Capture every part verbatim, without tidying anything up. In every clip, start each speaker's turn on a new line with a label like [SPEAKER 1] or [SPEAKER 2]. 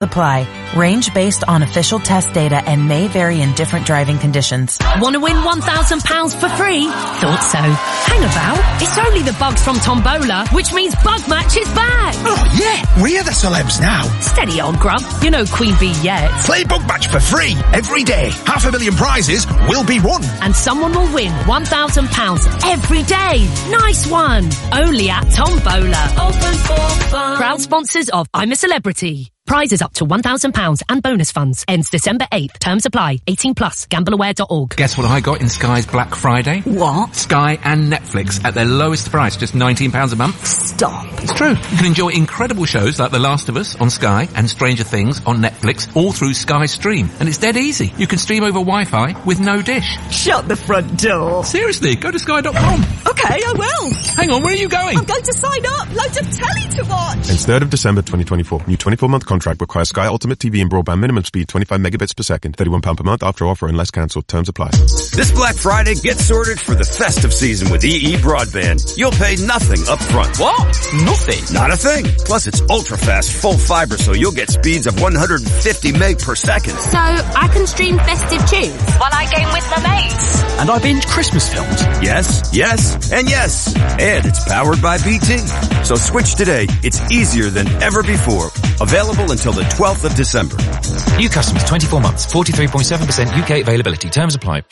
[SPEAKER 1] Apply. Range based on official test data and may vary in different driving conditions.
[SPEAKER 2] Want to win one thousand pounds for free? Thought so. Hang about. It's only the bugs from Tombola, which means Bug Match is back.
[SPEAKER 3] Oh, yeah. We're the celebs now.
[SPEAKER 2] Steady, old grub. You know Queen Bee yet.
[SPEAKER 3] Play Bug Match for free every day. Half a million prizes will be won.
[SPEAKER 2] And someone will win one thousand pounds every day. Nice one. Only at Tombola. Open for fun. Proud sponsors of I'm a Celebrity. Prizes up to one thousand pounds and bonus funds. Ends December eighth. Terms apply. eighteen plus. Gamble aware dot org.
[SPEAKER 4] Guess what I got in Sky's Black Friday?
[SPEAKER 5] What?
[SPEAKER 4] Sky and Netflix at their lowest price, just nineteen pounds a month.
[SPEAKER 5] Stop.
[SPEAKER 4] It's true. You can enjoy incredible shows like The Last of Us on Sky and Stranger Things on Netflix, all through Sky Stream. And it's dead easy. You can stream over Wi-Fi with no dish.
[SPEAKER 5] Shut the front door.
[SPEAKER 4] Seriously, go to sky dot com.
[SPEAKER 5] Okay, I will.
[SPEAKER 4] Hang on, where are you going?
[SPEAKER 5] I'm going to sign up. Loads of telly to watch.
[SPEAKER 6] Ends third of December twenty twenty-four. New twenty-four month contract requires Sky Ultimate T V and broadband minimum speed twenty-five megabits per second. thirty-one pounds per month after offer unless cancelled. Terms apply.
[SPEAKER 7] This Black Friday, get sorted for the festive season with E E Broadband. You'll pay nothing up front.
[SPEAKER 8] What? Nothing?
[SPEAKER 7] Not a thing. Plus it's ultra fast, full fiber, so you'll get speeds of one hundred fifty meg per second.
[SPEAKER 9] So I can stream festive tunes while I game with my mates.
[SPEAKER 8] And I binge Christmas films.
[SPEAKER 7] Yes, yes, and yes. And it's powered by B T. So switch today. It's easier than ever before. Available until the twelfth of December.
[SPEAKER 8] New customers, twenty-four months, forty-three point seven percent U K availability. Terms apply.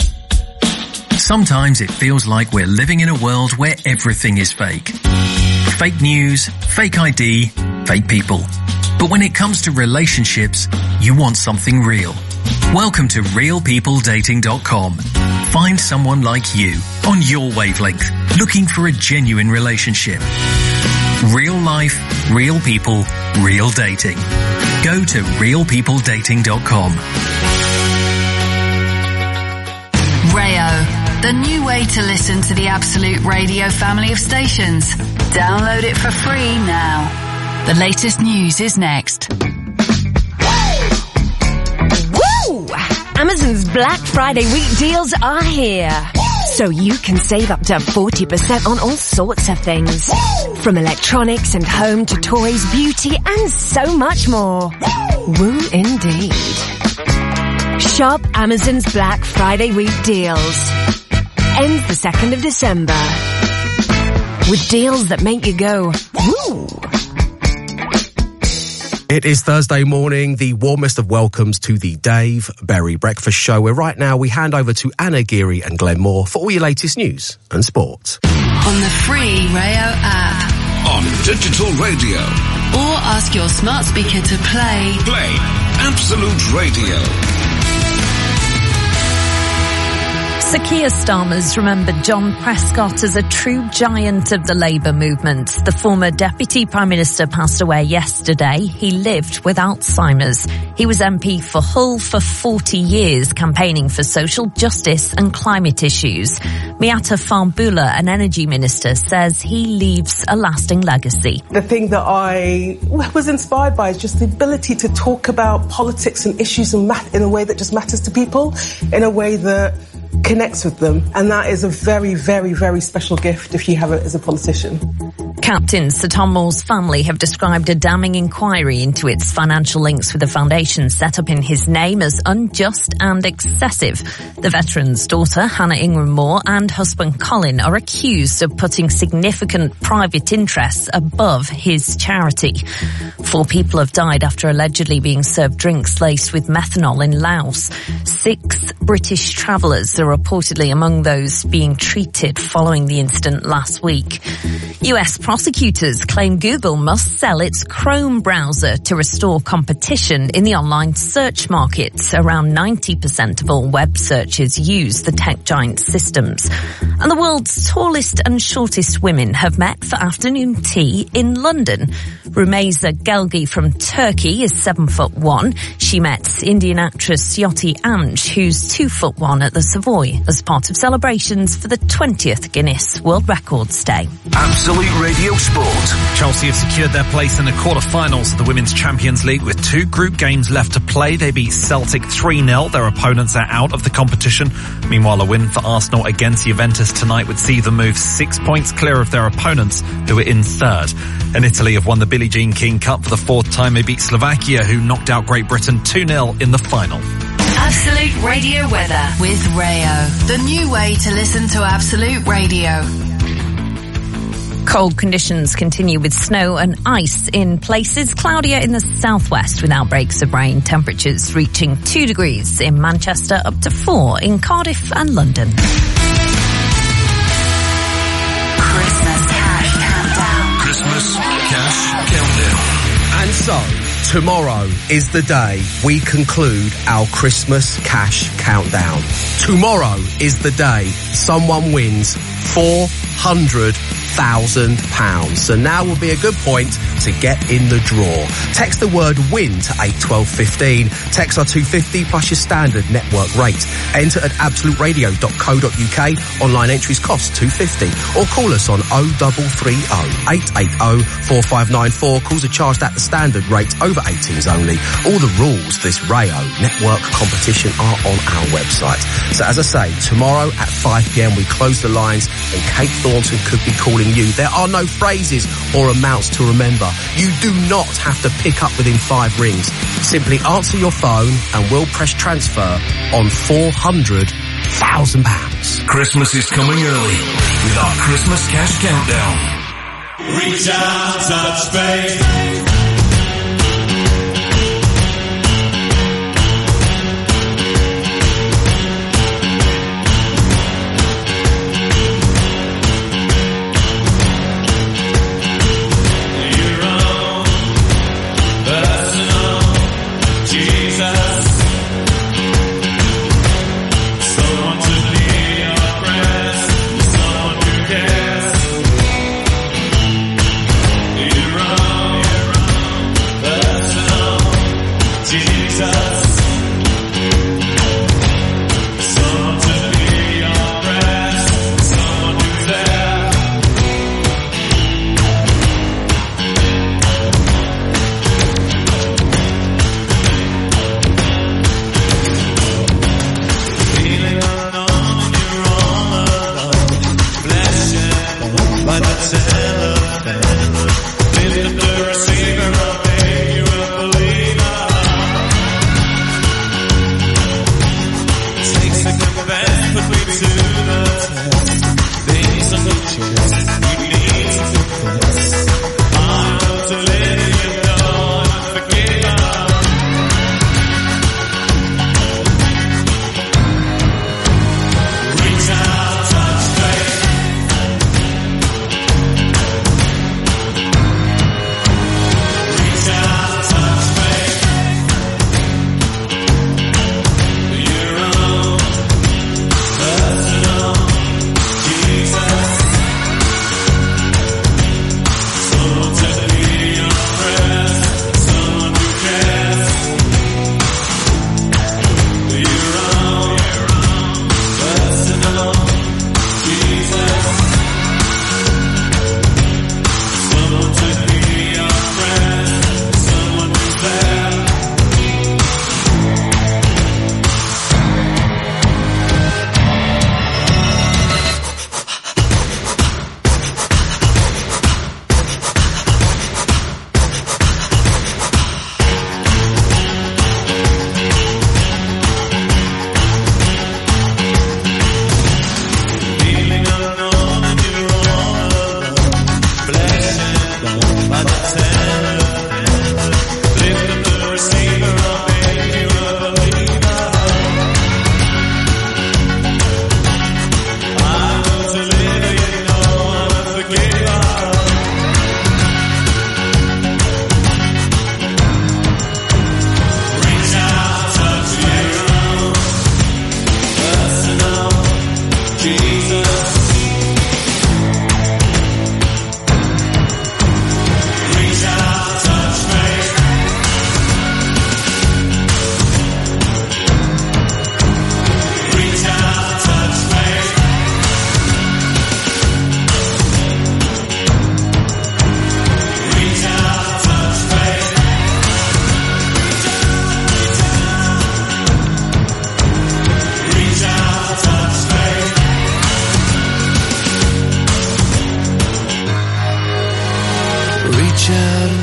[SPEAKER 10] Sometimes it feels like we're living in a world where everything is fake. Fake news, fake I D, fake people. But when it comes to relationships, you want something real. Welcome to real people dating dot com. Find someone like you on your wavelength, looking for a genuine relationship. Real life, real people, real dating. Go to real people dating dot com.
[SPEAKER 11] Rayo, the new way to listen to the Absolute Radio family of stations. Download it for free now. The latest news is next.
[SPEAKER 2] Woo! Amazon's Black Friday week deals are here. So you can save up to forty percent on all sorts of things. From electronics and home to toys, beauty and so much more. Woo indeed. Shop Amazon's Black Friday week deals. Ends the second of December. With deals that make you go, woo!
[SPEAKER 12] It is Thursday morning, the warmest of welcomes to the Dave Berry Breakfast Show, where right now we hand over to Anna Geary and Glenn Moore for all your latest news and sport.
[SPEAKER 11] On the free Rayo app.
[SPEAKER 13] On digital radio.
[SPEAKER 11] Or ask your smart speaker to play.
[SPEAKER 13] Play Absolute Radio.
[SPEAKER 14] Sir Keir Starmer's remembered John Prescott as a true giant of the Labour movement. The former Deputy Prime Minister passed away yesterday. He lived with Alzheimer's. He was M P for Hull for forty years, campaigning for social justice and climate issues. Miatta Fahnbulleh, an energy minister, says he leaves a lasting legacy.
[SPEAKER 15] The thing that I was inspired by is just the ability to talk about politics and issues in a way that just matters to people, in a way that connects with them, and that is a very, very, very special gift if you have it as a politician.
[SPEAKER 14] Captain Sir Tom Moore's family have described a damning inquiry into its financial links with the foundation set up in his name as unjust and excessive. The veteran's daughter, Hannah Ingram Moore, and husband Colin are accused of putting significant private interests above his charity. Four people have died after allegedly being served drinks laced with methanol in Laos. Six British travellers are reportedly among those being treated following the incident last week. U S prosecutors claim Google must sell its Chrome browser to restore competition in the online search market. Around ninety percent of all web searches use the tech giant's systems. And the world's tallest and shortest women have met for afternoon tea in London. Rumeysa Gelgi from Turkey is seven foot one. She met Indian actress Yoti Amj, who's two foot one, at the Savoy as part of celebrations for the twentieth Guinness World Records Day.
[SPEAKER 13] Absolute Radio
[SPEAKER 3] Radio Sport.
[SPEAKER 16] Chelsea have secured their place in the quarter-finals of the Women's Champions League with two group games left to play. They beat Celtic three nil. Their opponents are out of the competition. Meanwhile, a win for Arsenal against Juventus tonight would see them move six points clear of their opponents, who are in third. And Italy have won the Billie Jean King Cup for the fourth time. They beat Slovakia, who knocked out Great Britain two nil in the final.
[SPEAKER 11] Absolute Radio weather with Rayo, the new way to listen to Absolute Radio.
[SPEAKER 14] Cold conditions continue with snow and ice in places. Cloudier in the southwest with outbreaks of rain. Temperatures reaching two degrees in Manchester, up to four in Cardiff and London.
[SPEAKER 11] Christmas Cash Countdown.
[SPEAKER 3] Christmas Cash Countdown.
[SPEAKER 12] And so, tomorrow is the day we conclude our Christmas Cash Countdown. Tomorrow is the day someone wins four hundred thousand pounds. So now will be a good point to get in the draw. Text the word win to eight twelve fifteen. Text our two fifty plus your standard network rate. Enter at absolute radio dot co dot uk. Online entries cost two fifty. Or call us on oh three three oh, eight eight oh, four five nine four. Calls are charged at the standard rate, over eighteens only. All the rules for this Rayo network competition are on our website. So as I say, tomorrow at five p m we close the lines and Kate Thornton could be calling you. There are no phrases or amounts to remember. You do not have to pick up within five rings. Simply answer your phone and we'll press transfer on four hundred thousand pounds.
[SPEAKER 3] Christmas is coming early with our Christmas Cash Countdown.
[SPEAKER 17] Reach out, touch space.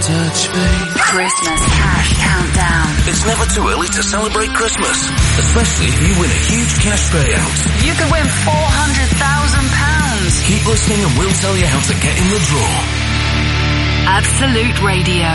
[SPEAKER 3] touch faith.
[SPEAKER 11] Christmas Cash Countdown.
[SPEAKER 3] It's never too early to celebrate Christmas, especially if you win a huge cash payout.
[SPEAKER 11] You could win four hundred thousand pounds.
[SPEAKER 3] Keep listening and we'll tell you how to get in the draw.
[SPEAKER 11] Absolute Radio.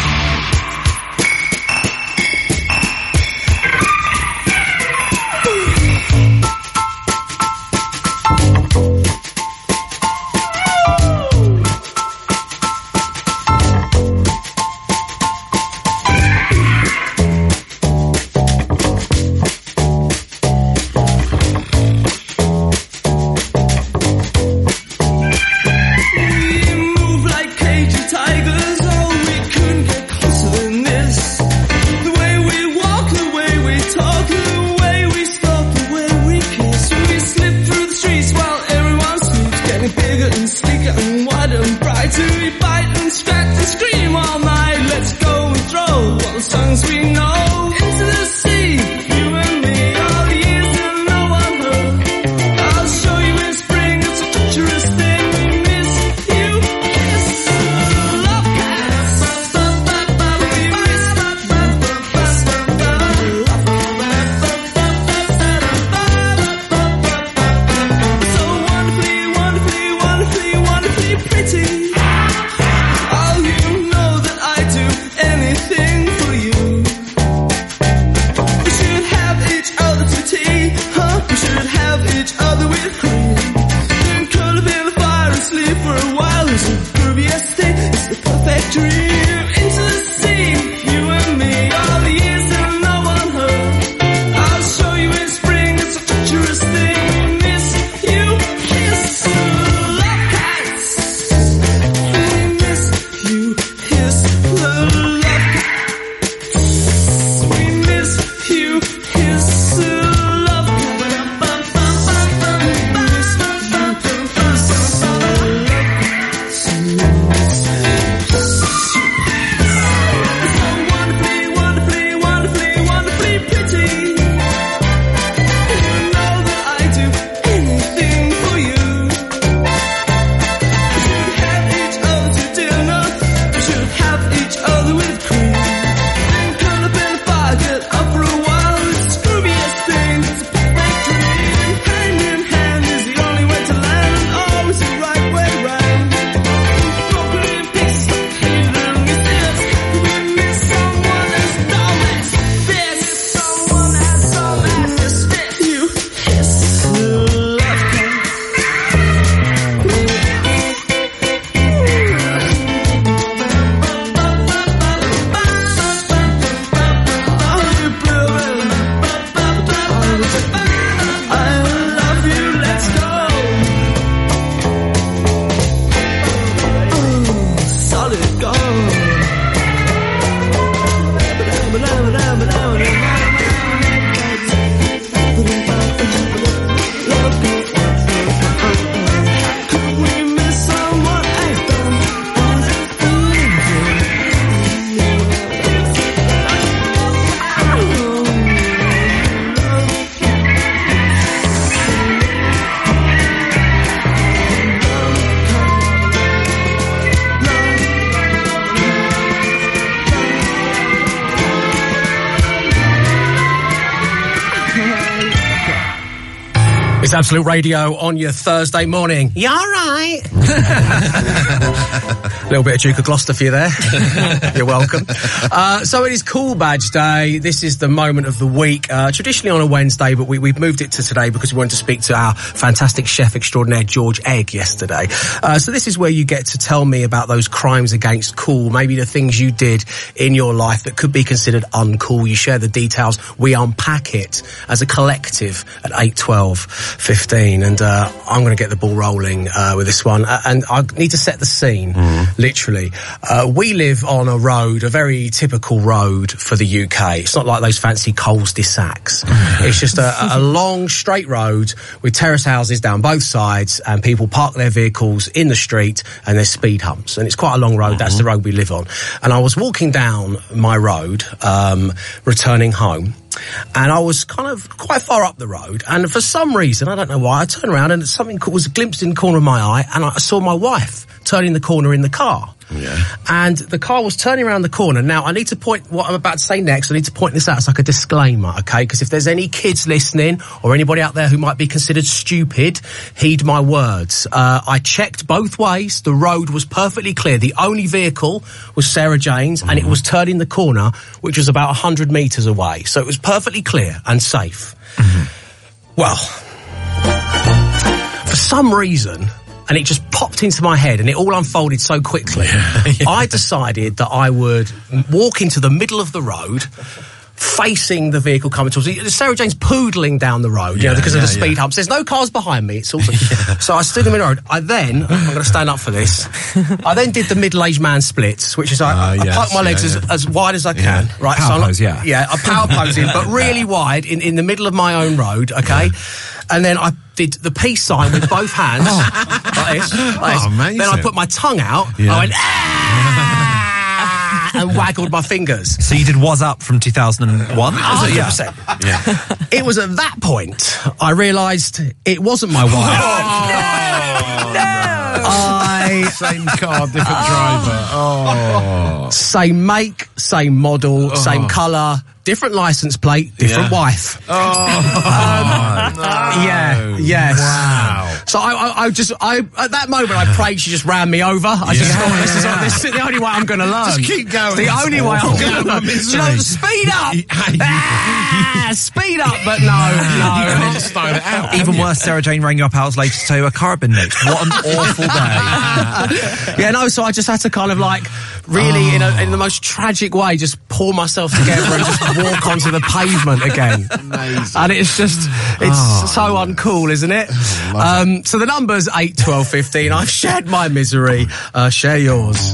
[SPEAKER 12] It's Absolute Radio on your Thursday morning. You all right? A little bit of Duke of Gloucester for you there. You're welcome. Uh, so it is Cool Badge Day. This is the moment of the week, uh, traditionally on a Wednesday, but we, we've moved it to today because we wanted to speak to our fantastic chef extraordinaire, George Egg, yesterday. Uh, so this is where you get to tell me about those crimes against cool, maybe the things you did in your life that could be considered uncool. You share the details. We unpack it as a collective at eight, twelve, fifteen. And uh, I'm going to get the ball rolling uh, with this one. Uh, and I need to set the scene, mm. literally. Uh, we live on a road, a very typical road for the U K. It's not like those fancy Coles de Sacs. It's just a, a long, straight road with terrace houses down both sides, and people park their vehicles in the street, and there's speed humps. And it's quite a long road. Mm-hmm. That's the road we live on. And I was walking down my road, um, returning home, and I was kind of quite far up the road, and for some reason, I don't know why, I turned around and something was glimpsed in the corner of my eye, and I saw my wife turning the corner in the car.
[SPEAKER 18] Yeah.
[SPEAKER 12] And the car was turning around the corner. Now, I need to point, what I'm about to say next, I need to point this out as like a disclaimer, okay? Because if there's any kids listening, or anybody out there who might be considered stupid, heed my words. Uh, I checked both ways. The road was perfectly clear. The only vehicle was Sarah Jane's, mm-hmm. and it was turning the corner, which was about one hundred metres away. So it was perfectly clear and safe. Mm-hmm. Well, for some reason, and it just popped into my head, and it all unfolded so quickly. Yeah, yeah. I decided that I would walk into the middle of the road, facing the vehicle coming towards me. Sarah Jane's poodling down the road, you yeah, know, because yeah, of the speed yeah. humps. There's no cars behind me. It's also yeah. So I stood in the middle of the road. I then, I'm going to stand up for this, I then did the middle-aged man splits, which is I, uh, I, yes, I park my legs yeah, yeah. As, as wide as I can.
[SPEAKER 16] Yeah.
[SPEAKER 12] Right,
[SPEAKER 16] power
[SPEAKER 12] so
[SPEAKER 16] pose, yeah.
[SPEAKER 12] Yeah, I power posing, but really wide in, in the middle of my own road, okay? Yeah. And then I did the peace sign with both hands, oh. like this, like this.
[SPEAKER 18] Oh, amazing.
[SPEAKER 12] Then I put my tongue out, yeah. I went, ah, and waggled my fingers.
[SPEAKER 16] So you did Was Up from two thousand one?
[SPEAKER 12] one hundred percent. Yeah. yeah. It was at that point I realised it wasn't my wife.
[SPEAKER 18] Oh, no! no.
[SPEAKER 12] I...
[SPEAKER 18] Same car, different driver. Oh.
[SPEAKER 12] Same make, same model, oh. same colour, different licence plate, different yeah. wife.
[SPEAKER 18] Oh,
[SPEAKER 12] um,
[SPEAKER 18] no.
[SPEAKER 12] Yeah, yes.
[SPEAKER 18] Wow.
[SPEAKER 12] So I, I, I just, I at that moment, I prayed she just ran me over. I
[SPEAKER 18] yeah.
[SPEAKER 12] just thought, this is, this is the only way I'm going to learn.
[SPEAKER 18] Just keep going.
[SPEAKER 12] It's the only way I'm going to learn. You know, speed up! ah, speed up, but no, no.
[SPEAKER 18] You can't style it out.
[SPEAKER 16] Even worse, Sarah Jane rang you up hours later to tell you her car had been nicked. What an awful day.
[SPEAKER 12] Yeah, no, so I just had to kind of like, really, oh. in, a, in the most tragic way, just pull myself together and just walk onto the pavement again.
[SPEAKER 18] Amazing.
[SPEAKER 12] And it's just, it's oh. so uncool, isn't it?
[SPEAKER 18] Oh,
[SPEAKER 12] um, so the number's eight, twelve, fifteen. I've shared my misery. Uh, share yours.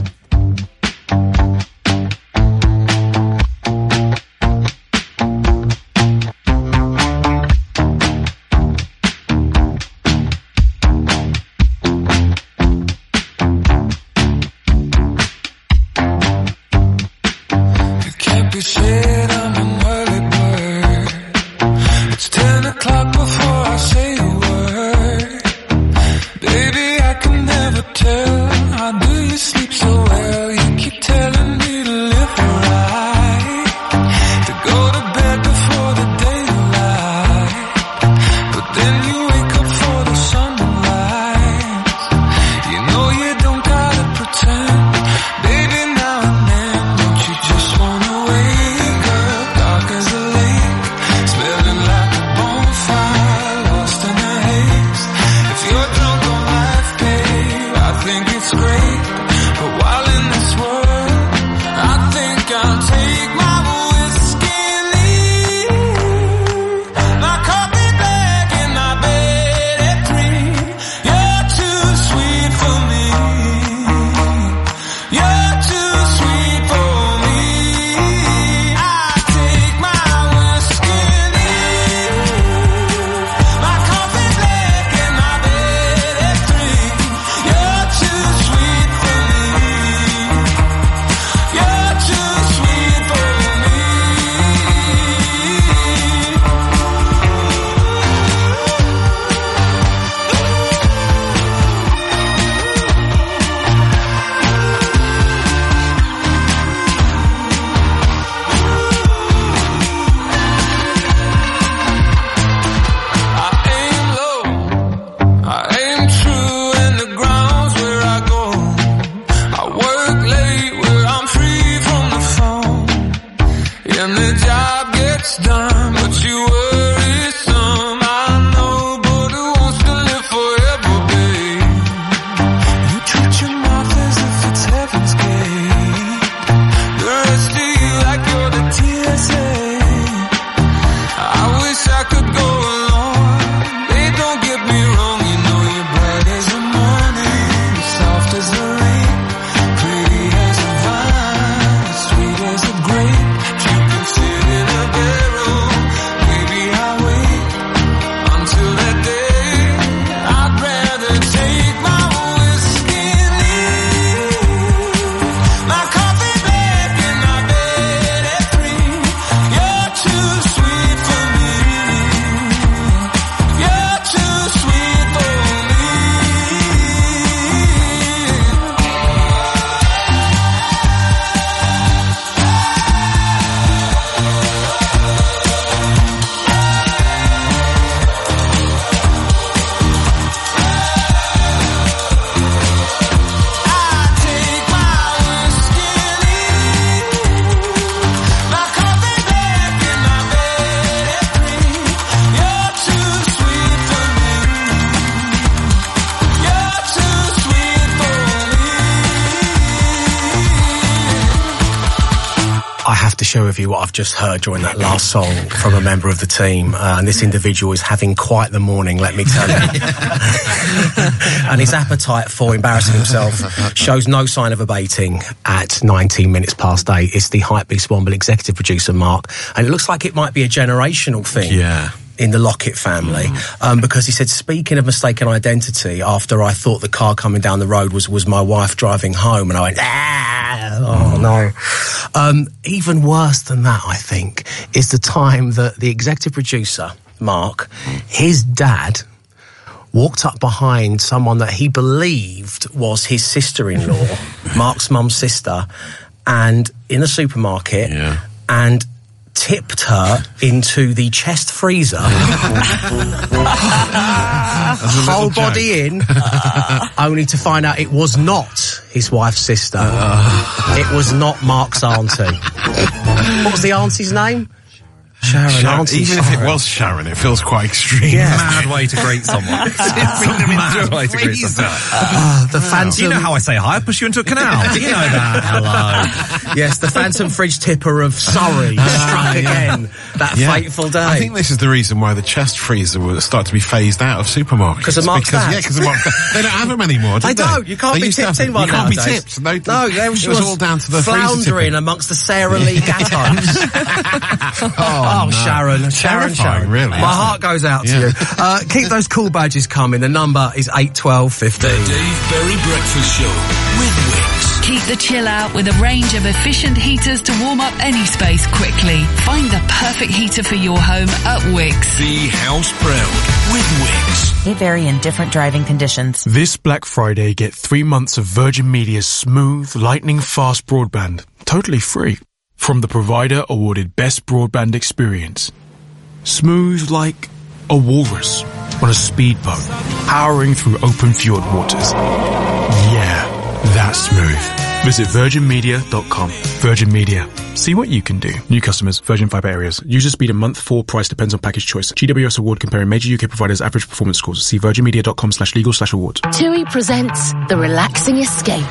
[SPEAKER 19] Great, you can sit in a barrel. Maybe I'll wait.
[SPEAKER 12] to share with you what I've just heard during that last song from a member of the team. Uh, and this individual is having quite the morning, let me tell you. And his appetite for embarrassing himself shows no sign of abating at nineteen minutes past eight. It's the Hypebeast Womble executive producer, Mark. And it looks like it might be a generational thing.
[SPEAKER 18] Yeah.
[SPEAKER 12] In the Lockett family, mm. um, because he said, speaking of mistaken identity, after I thought the car coming down the road was, was my wife driving home, and I went, ah, oh no. Um, even worse than that, I think, is the time that the executive producer, Mark, his dad, walked up behind someone that he believed was his sister-in-law, Mark's mum's sister, and in a supermarket,
[SPEAKER 18] yeah.
[SPEAKER 12] and tipped her into the chest freezer, whole body in, only to find out it was not his wife's sister. Uh. It was not Mark's auntie. What was the auntie's name? Sharon,
[SPEAKER 18] Sharon.
[SPEAKER 12] Auntie
[SPEAKER 18] Even
[SPEAKER 12] Sharon.
[SPEAKER 18] if it was Sharon, it feels quite extreme.
[SPEAKER 12] Yeah.
[SPEAKER 16] Mad way to greet someone. It's a mad way to greet someone.
[SPEAKER 12] Uh, the Phantom...
[SPEAKER 16] You know how I say hi? I push you into a canal. You know that. Hello.
[SPEAKER 12] Yes, the Phantom fridge tipper of Surrey struck again that
[SPEAKER 18] yeah.
[SPEAKER 12] fateful day.
[SPEAKER 18] I think this is the reason why the chest freezer will start to be phased out of supermarkets.
[SPEAKER 12] Because of Mark's
[SPEAKER 18] because,
[SPEAKER 12] dad.
[SPEAKER 18] Yeah, because of Mark's dad. They don't have them anymore, do
[SPEAKER 12] they?
[SPEAKER 18] They
[SPEAKER 12] don't. You can't
[SPEAKER 18] they
[SPEAKER 12] be tipped in one
[SPEAKER 18] You can't
[SPEAKER 12] nowadays.
[SPEAKER 18] be tipped. No,
[SPEAKER 12] no there was,
[SPEAKER 18] it was all down to the
[SPEAKER 12] floundering amongst the Sarah Lee Gattos.
[SPEAKER 18] oh,
[SPEAKER 12] oh
[SPEAKER 18] no.
[SPEAKER 12] Sharon. Sharon, Sharon.
[SPEAKER 18] Really.
[SPEAKER 12] My heart goes out
[SPEAKER 18] yeah.
[SPEAKER 12] to you. Uh, keep those cool badges coming. The number is eight twelve fifteen.
[SPEAKER 3] The Dave Berry Breakfast Show with Wix.
[SPEAKER 11] Keep the chill out with a range of efficient heaters to warm up any space quickly. Find the perfect heater for your home at Wix.
[SPEAKER 3] Be house proud with Wix.
[SPEAKER 1] They vary in different driving conditions.
[SPEAKER 19] This Black Friday, get three months of Virgin Media's smooth, lightning fast broadband, totally free, from the provider awarded Best Broadband Experience. Smooth like a walrus on a speedboat, powering through open fjord waters. Yeah, that's smooth. Visit virgin media dot com. Virgin Media. See what you can do. New customers, Virgin Fibre areas. User speed and month four price depends on package choice. G W S award comparing major U K providers' average performance scores. See virgin media dot com slash legal slash awards.
[SPEAKER 9] TUI presents The Relaxing Escape.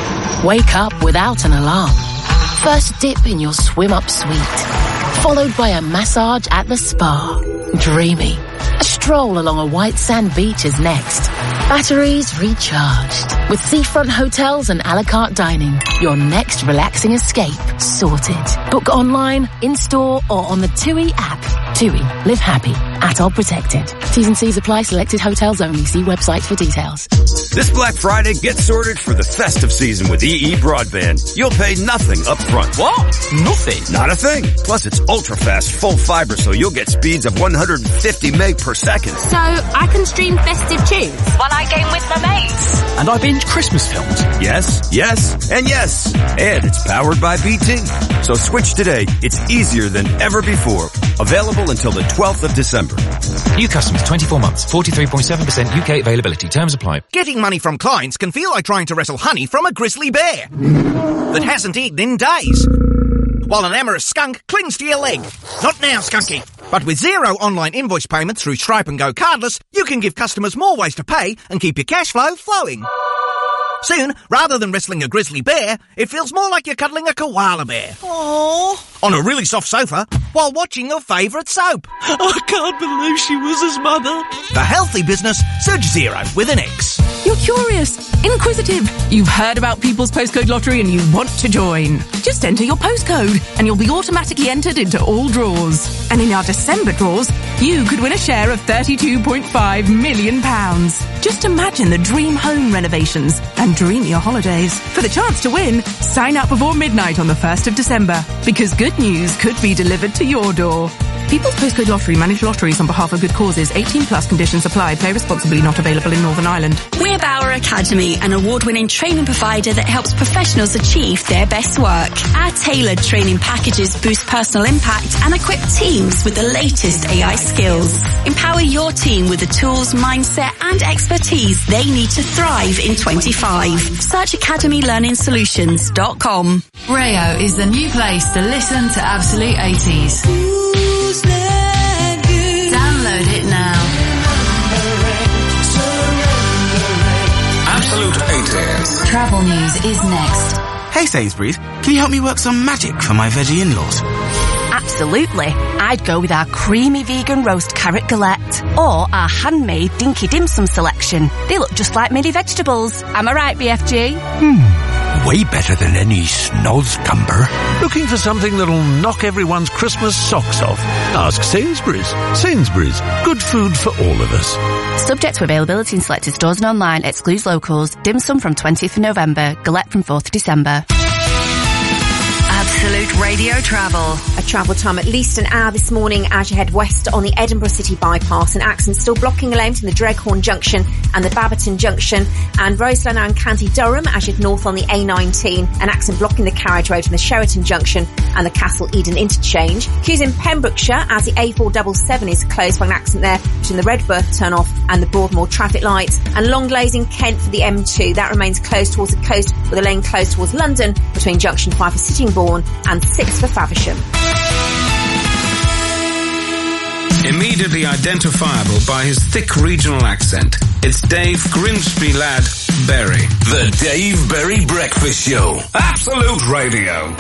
[SPEAKER 9] Wake up without an alarm. First dip in your swim-up suite, followed by a massage at the spa. Dreamy. A stroll along a white sand beach is next. Batteries recharged. With seafront hotels and a la carte dining, your next relaxing escape sorted. Book online, in-store, or on the TUI app. TUI. Live happy. Atoll protected. T's and C's apply. Selected hotels only. See website for details.
[SPEAKER 7] This Black Friday, get sorted for the festive season with E E Broadband. You'll pay nothing up front.
[SPEAKER 20] What? Nothing?
[SPEAKER 7] Not a thing. Plus, it's ultra-fast, full fiber, so you'll get speeds of one hundred fifty meg per second.
[SPEAKER 9] So, I can stream festive tunes while I game with my mates.
[SPEAKER 20] And I binge Christmas films.
[SPEAKER 7] Yes, yes, and yes. And it's powered by B T. So switch today. It's easier than ever before. Available until the twelfth of December.
[SPEAKER 8] New customers, twenty-four months, forty-three point seven percent U K availability. Terms apply.
[SPEAKER 20] Getting money from clients can feel like trying to wrestle honey from a grizzly bear that hasn't eaten in days, while an amorous skunk clings to your leg. Not now, Skunky. But with zero online invoice payments through Stripe and Go Cardless, you can give customers more ways to pay and keep your cash flow flowing. Soon, rather than wrestling a grizzly bear, it feels more like you're cuddling a koala bear.
[SPEAKER 5] Aww.
[SPEAKER 20] On a really soft sofa, while watching your favourite soap.
[SPEAKER 5] I can't believe she was his mother.
[SPEAKER 20] The healthy business, Surge Zero with an X.
[SPEAKER 21] You're curious, inquisitive. You've heard about People's Postcode Lottery and you want to join. Just enter your postcode and you'll be automatically entered into all draws. And in our December draws, you could win a share of thirty-two point five million pounds. Just imagine the dream home renovations and dream your holidays. For the chance to win, sign up before midnight on the first of December, because good news could be delivered to your door. People's Postcode Lottery manage lotteries on behalf of good causes. eighteen plus conditions apply. Play responsibly. Not available in Northern Ireland.
[SPEAKER 22] We're Bauer Academy, an award-winning training provider that helps professionals achieve their best work. Our tailored training packages boost personal impact and equip teams with the latest A I skills. Empower your team with the tools, mindset and expertise they need to thrive in twenty-five. Search academy learning solutions dot com.
[SPEAKER 11] Rayo is the new place to listen to Absolute eighties. Download it now.
[SPEAKER 3] Absolute eighties.
[SPEAKER 11] Travel news is next.
[SPEAKER 4] Hey Sainsbury's, can you help me work some magic for my veggie in-laws?
[SPEAKER 2] Absolutely. I'd go with our creamy vegan roast carrot galette or our handmade dinky dim sum selection. They look just like mini vegetables. Am I right, B F G?
[SPEAKER 6] Hmm, way better than any snozcumber.
[SPEAKER 23] Looking for something that'll knock everyone's Christmas socks off? Ask Sainsbury's. Sainsbury's, good food for all of us.
[SPEAKER 2] Subject to availability in selected stores and online. Excludes locals. Dim sum from twentieth of November. Galette from fourth of December.
[SPEAKER 11] Absolute Radio Travel.
[SPEAKER 24] A travel time at least an hour this morning as you head west on the Edinburgh City bypass. An accident still blocking a lane between the Dreghorn Junction and the Baberton Junction, and Roseland and County Durham as you head north on the A nineteen. An accident blocking the carriage road from the Sheraton Junction and the Castle Eden interchange. Queues in Pembrokeshire as the A four seventy-seven is closed by an accident there between the Redbirth turn-off and the Broadmoor traffic lights. And long delays in Kent for the M two. That remains closed towards the coast with a lane closed towards London between Junction five for Sittingbourne and six for Faversham.
[SPEAKER 13] Immediately identifiable by his thick regional accent, it's Dave Grimsby Lad Berry.
[SPEAKER 3] The Dave Berry Breakfast Show. Absolute Radio.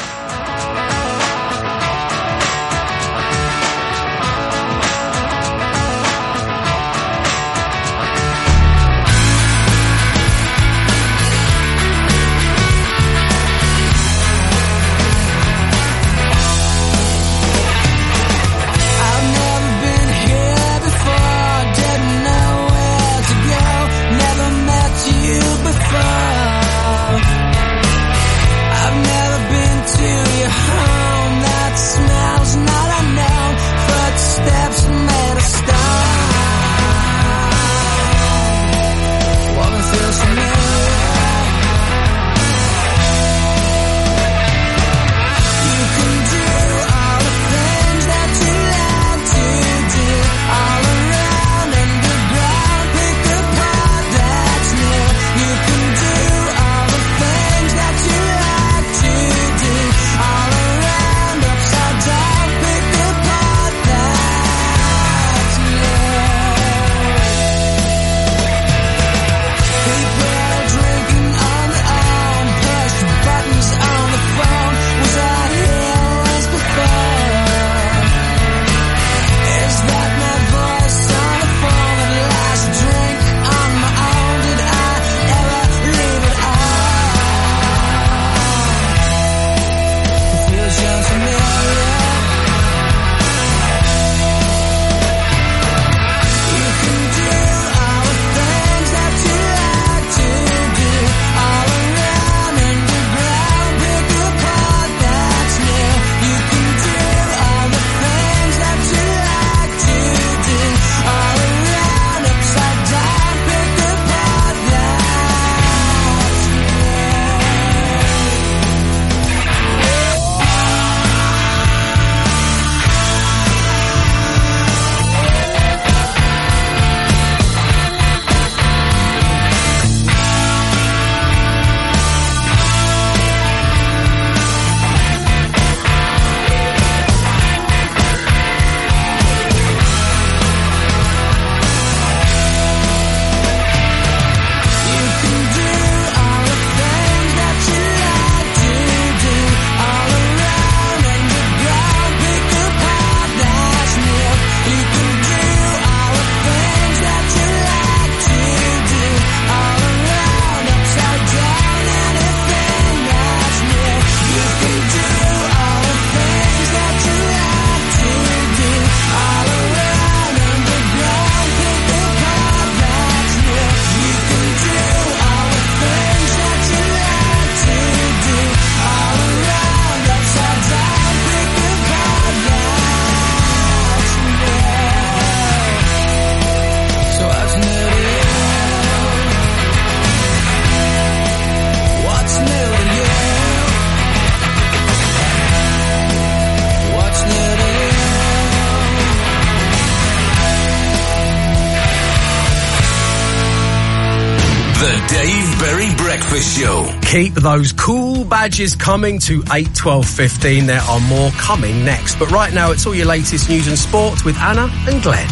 [SPEAKER 3] Dave Berry Breakfast Show.
[SPEAKER 12] Keep those cool badges coming to eight, twelve, fifteen. There are more coming next. But right now, it's all your latest news and sport with Anna and Glenn.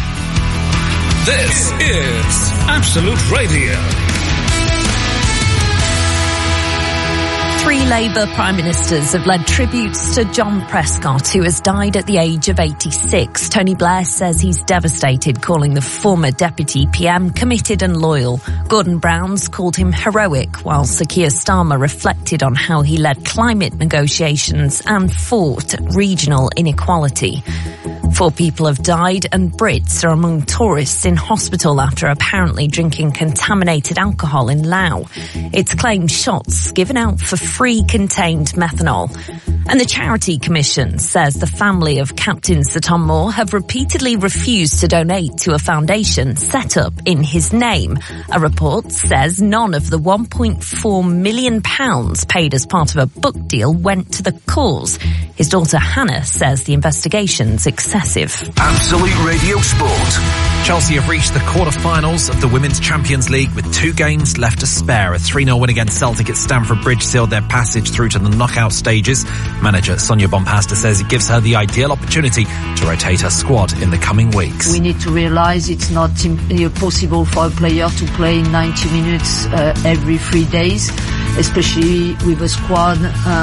[SPEAKER 13] This is Absolute Radio.
[SPEAKER 1] Three Labour Prime Ministers have led tributes to John Prescott, who has died at the age of eighty-six. Tony Blair says he's devastated, calling the former Deputy P M committed and loyal. Gordon Brown's called him heroic, while Sir Keir Starmer reflected on how he led climate negotiations and fought regional inequality. Four people have died and Brits are among tourists in hospital after apparently drinking contaminated alcohol in Laos. It's claimed shots given out for free contained methanol. And the Charity Commission says the family of Captain Sir Tom Moore have repeatedly refused to donate to a foundation set up in his name. A report says none of the one point four million pounds paid as part of a book deal went to the cause. His daughter Hannah says the investigation's excessive.
[SPEAKER 3] Absolute Radio Sport.
[SPEAKER 16] Chelsea have reached the quarter-finals of the Women's Champions League with two games left to spare. A three nil win against Celtic at Stamford Bridge sealed their passage through to the knockout stages. Manager Sonia Bompasta says it gives her the ideal opportunity to rotate her squad in the coming weeks.
[SPEAKER 10] We need to realise it's not possible for a player to play ninety minutes uh, every three days, especially with a squad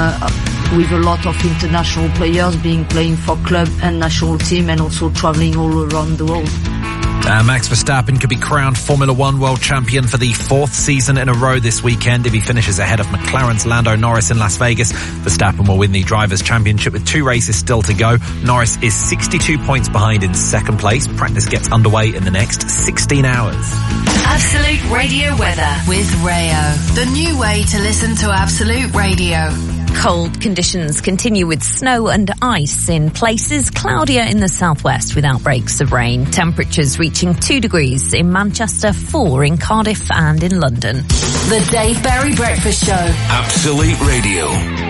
[SPEAKER 10] uh, with a lot of international players being playing for club and national team and also travelling all around the world.
[SPEAKER 16] Uh, Max Verstappen could be crowned Formula One world champion for the fourth season in a row this weekend if he finishes ahead of McLaren's Lando Norris in Las Vegas. Verstappen will win the Drivers' Championship with two races still to go. Norris is sixty-two points behind in second place. Practice gets underway in the next sixteen hours.
[SPEAKER 11] Absolute Radio weather with Rayo, the new way to listen to Absolute Radio.
[SPEAKER 1] Cold conditions continue with snow and ice in places, cloudier in the southwest with outbreaks of rain. Temperatures reaching two degrees in Manchester, four in Cardiff and in London.
[SPEAKER 11] The Dave Berry Breakfast Show.
[SPEAKER 3] Absolute Radio.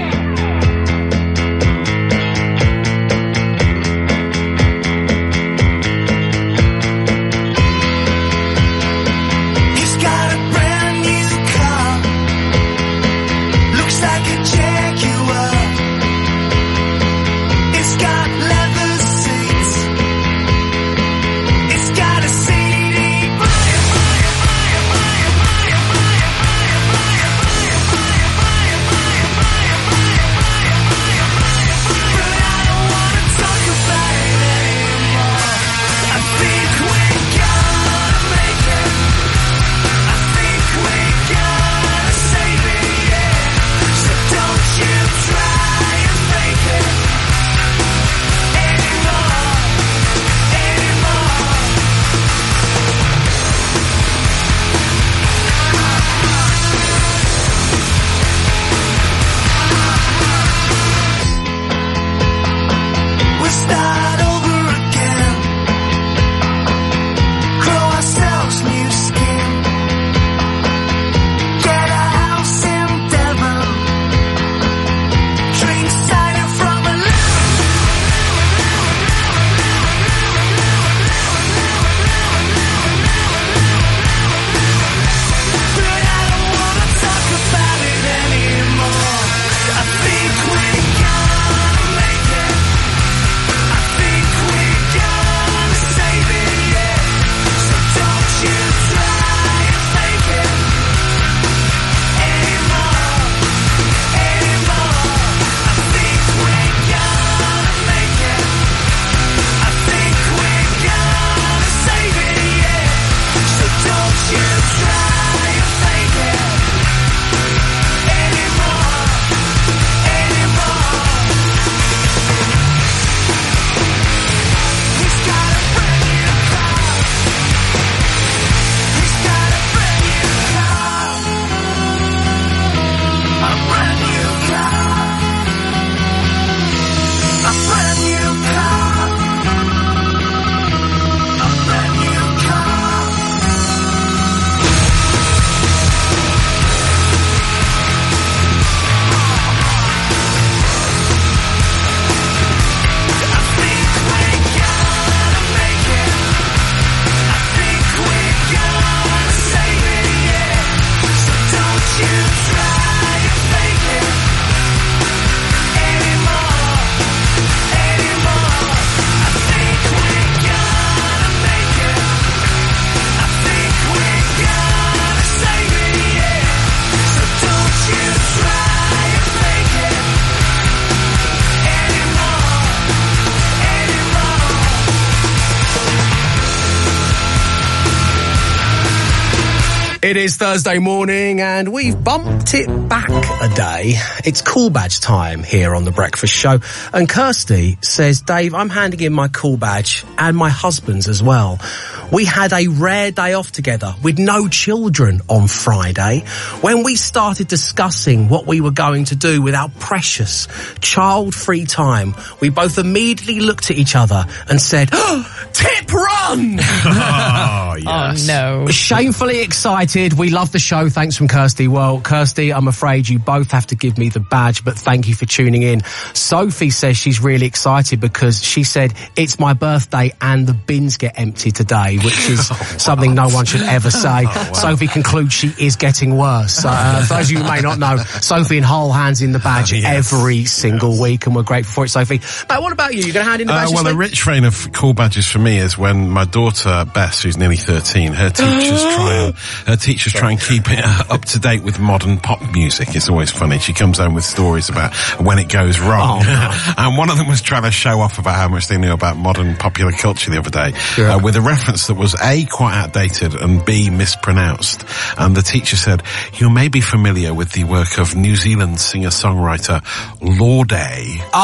[SPEAKER 12] It is Thursday morning and we've bumped it back a day. It's Cool Badge time here on The Breakfast Show. And Kirsty says, Dave, I'm handing in my Cool Badge and my husband's as well. We had a rare day off together with no children on Friday. When we started discussing what we were going to do with our precious child-free time, we both immediately looked at each other and said, oh, tip run!
[SPEAKER 16] Oh, yes.
[SPEAKER 1] Oh, no.
[SPEAKER 12] Shamefully excited. We love the show. Thanks from Kirsty. Well, Kirsty, I'm afraid you both have to give me the badge, but thank you for tuning in. Sophie says she's really excited because she said it's my birthday and the bins get empty today, which is oh, wow. something no one should ever say. Oh, wow. Sophie concludes she is getting worse. Uh, for those of you who may not know, Sophie and Hull hands in the badge oh, yes. every single yes. week, and we're grateful for it, Sophie. Matt, what about you? You're going to hand in the badge?
[SPEAKER 14] Uh, well, a rich vein of cool badges for me is when my daughter Bess, who's nearly thirteen, her teachers try and her teachers try and keep it up to date with modern pop music. It's always funny. She comes home with stories about when it goes wrong, oh, no. and one of them was trying to show off about how much they knew about modern popular culture the other day, yeah. uh, with a reference that was A, quite outdated, and B, mispronounced. And the teacher said, you may be familiar with the work of New Zealand singer-songwriter Lorday.
[SPEAKER 12] Oh,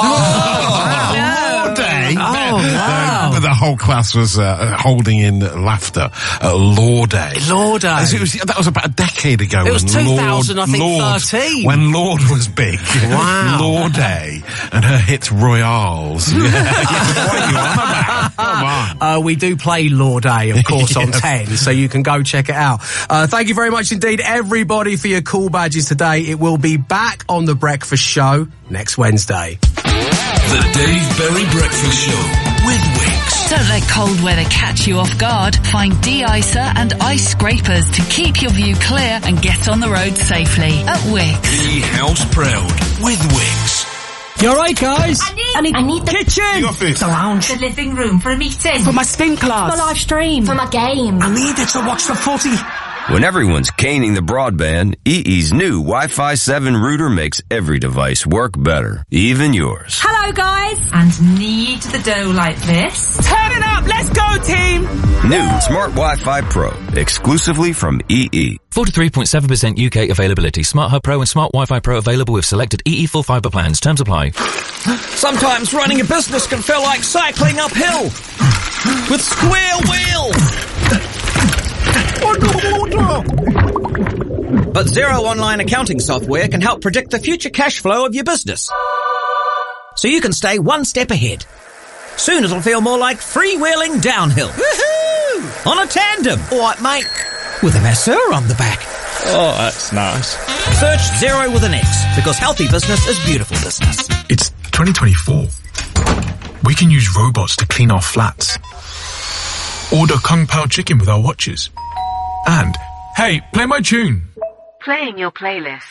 [SPEAKER 12] wow.
[SPEAKER 14] Lorday.
[SPEAKER 12] Oh, wow.
[SPEAKER 14] The, the whole class was uh, holding in laughter at Lorday.
[SPEAKER 12] Lorday.
[SPEAKER 14] It was, that was about a decade ago.
[SPEAKER 12] It was
[SPEAKER 14] when
[SPEAKER 12] two thousand,
[SPEAKER 14] Lord,
[SPEAKER 12] I think,
[SPEAKER 14] Lord,
[SPEAKER 12] thirteen.
[SPEAKER 14] When Lord was big.
[SPEAKER 12] Wow.
[SPEAKER 14] Lorday and her hit Royals. Yeah. What are you on about? Come on.
[SPEAKER 12] Uh, we do play Lorday, of course, yes. on ten, so you can go check it out. Uh, thank you very much indeed, everybody, for your cool badges today. It will be back on The Breakfast Show next Wednesday.
[SPEAKER 3] The Dave Berry Breakfast Show with Wix.
[SPEAKER 11] Don't let cold weather catch you off guard. Find de-icer and ice scrapers to keep your view clear and get on the road safely at Wix.
[SPEAKER 3] Be house proud with Wix.
[SPEAKER 5] You alright, guys?
[SPEAKER 15] I need, I need, I need the
[SPEAKER 5] kitchen,
[SPEAKER 15] the
[SPEAKER 5] office, the lounge,
[SPEAKER 15] the living room for a meeting,
[SPEAKER 5] for my spin class,
[SPEAKER 15] for my live stream, for my game.
[SPEAKER 5] I need it to watch the footy.
[SPEAKER 7] When everyone's caning the broadband, E E's new Wi-Fi seven router makes every device work better, even yours.
[SPEAKER 15] Hello, guys. And knead the dough like this.
[SPEAKER 5] Turn it up. Let's go, team.
[SPEAKER 7] New Smart Wi-Fi Pro, exclusively from E E.
[SPEAKER 8] forty-three point seven percent U K availability. Smart Hub Pro and Smart Wi-Fi Pro available with selected E E full fibre plans. Terms apply.
[SPEAKER 20] Sometimes running a business can feel like cycling uphill with square wheels. But Xero online accounting software can help predict the future cash flow of your business, so you can stay one step ahead. Soon it'll feel more like freewheeling downhill. Woohoo! On a tandem. All right, mate. With a masseur on the back.
[SPEAKER 5] Oh, that's nice.
[SPEAKER 20] Search Xero with an X, because healthy business is beautiful business.
[SPEAKER 19] It's twenty twenty-four. We can use robots to clean our flats. Order Kung Pao chicken with our watches. And, hey, play my tune.
[SPEAKER 2] Playing your playlist.